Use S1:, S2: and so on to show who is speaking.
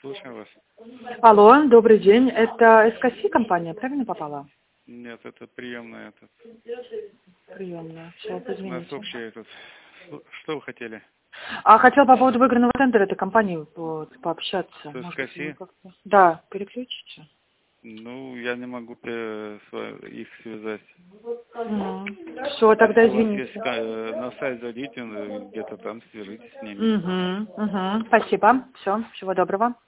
S1: слушаю вас.
S2: Алло, добрый день. Это СКС компания, правильно попала?
S1: Нет, это приемная.
S2: Приемная. Сейчас,
S1: У нас
S2: извините.
S1: общий этот. Что вы хотели?
S2: Хотела по поводу выигранного тендера этой компании вот, пообщаться.
S1: С
S2: Может быть, вы
S1: СКС?
S2: как-то... Да, переключите.
S1: Ну, я не могу их связать.
S2: Все, тогда
S1: Если у вас есть
S2: извините.
S1: на сайт зайдите, где-то там свяжитесь с ними.
S2: Спасибо. Все, всего доброго.